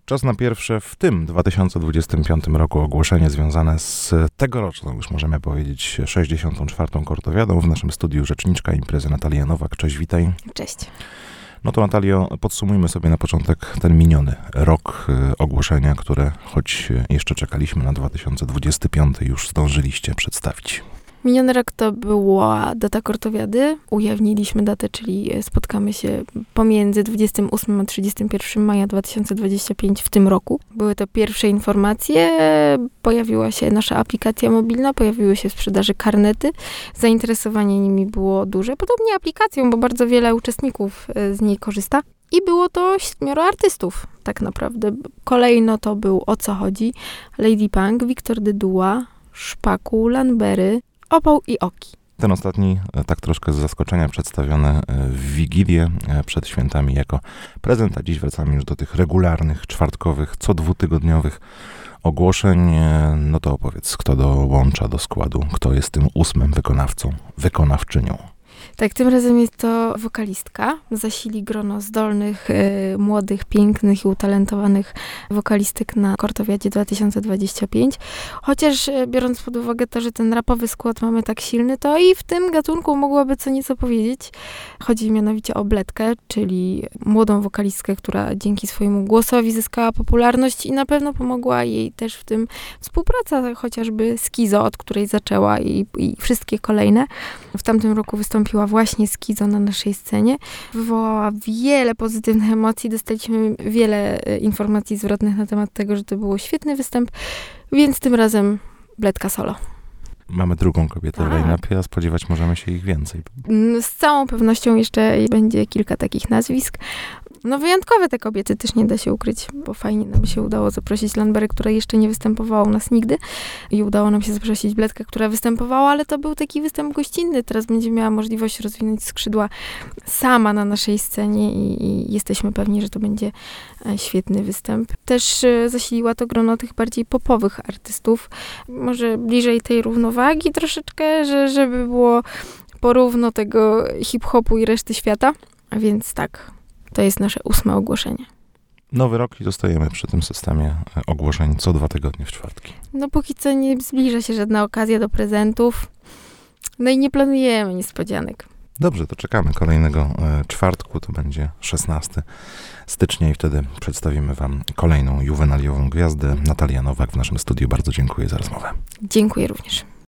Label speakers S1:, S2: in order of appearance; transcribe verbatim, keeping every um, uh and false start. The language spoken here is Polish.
S1: Czas na pierwsze w tym dwa tysiące dwudziestym piątym roku ogłoszenie związane z tegoroczną, już możemy powiedzieć, sześćdziesiątą czwartą Kortowiadą. W naszym studiu rzeczniczka imprezy Natalia Nowak. Cześć, witaj.
S2: Cześć.
S1: No to Natalio, podsumujmy sobie na początek ten miniony rok y, ogłoszenia, które choć jeszcze czekaliśmy na dwa tysiące dwudziesty piąty, już zdążyliście przedstawić.
S2: Miniony rok to była data Kortowiady. Ujawniliśmy datę, czyli spotkamy się pomiędzy dwudziestym ósmym a trzydziestym pierwszym maja dwa tysiące dwudziestego piątego w tym roku. Były to pierwsze informacje. Pojawiła się nasza aplikacja mobilna, pojawiły się w sprzedaży karnety. Zainteresowanie nimi było duże. Podobnie aplikacją, bo bardzo wiele uczestników z niej korzysta. I było to siedmioro artystów, tak naprawdę. Kolejno to był O co chodzi, Lady Punk, Wiktor Dyduła, Szpaku, Lanbery, Opał i Oki.
S1: Ten ostatni, tak troszkę z zaskoczenia, przedstawiony w Wigilię przed świętami jako prezent, a dziś wracamy już do tych regularnych, czwartkowych, co dwutygodniowych ogłoszeń. No to opowiedz, kto dołącza do składu, kto jest tym ósmym wykonawcą, wykonawczynią.
S2: Tak, tym razem jest to wokalistka. Zasili grono zdolnych, y, młodych, pięknych i utalentowanych wokalistek na Kortowiadzie dwa tysiące dwudziestym piątym. Chociaż y, biorąc pod uwagę to, że ten rapowy skład mamy tak silny, to i w tym gatunku mogłoby co nieco powiedzieć. Chodzi mianowicie o Bledkę, czyli młodą wokalistkę, która dzięki swojemu głosowi zyskała popularność i na pewno pomogła jej też w tym współpraca chociażby Skizo, od której zaczęła i, i wszystkie kolejne. W tamtym roku wystąpiła właśnie Skizo na naszej scenie. Wywołała wiele pozytywnych emocji. Dostaliśmy wiele informacji zwrotnych na temat tego, że to był świetny występ, więc tym razem Bledka solo.
S1: Mamy drugą kobietę w line-upie, a spodziewać możemy się ich więcej.
S2: Z całą pewnością jeszcze będzie kilka takich nazwisk. No wyjątkowe te kobiety, też nie da się ukryć, bo fajnie nam się udało zaprosić Lanbery, która jeszcze nie występowała u nas nigdy i udało nam się zaprosić Bledkę, która występowała, ale to był taki występ gościnny. Teraz będzie miała możliwość rozwinąć skrzydła sama na naszej scenie i, i jesteśmy pewni, że to będzie świetny występ. Też zasiliła to grono tych bardziej popowych artystów, może bliżej tej równowagi troszeczkę, że, żeby było porówno tego hip-hopu i reszty świata, a więc tak. To jest nasze ósme ogłoszenie.
S1: Nowy rok i zostajemy przy tym systemie ogłoszeń co dwa tygodnie w czwartki.
S2: No póki co nie zbliża się żadna okazja do prezentów. No i nie planujemy niespodzianek.
S1: Dobrze, to czekamy kolejnego e, czwartku. To będzie szesnastego stycznia i wtedy przedstawimy wam kolejną juwenaliową gwiazdę. Natalia Nowak w naszym studiu. Bardzo dziękuję za rozmowę.
S2: Dziękuję również.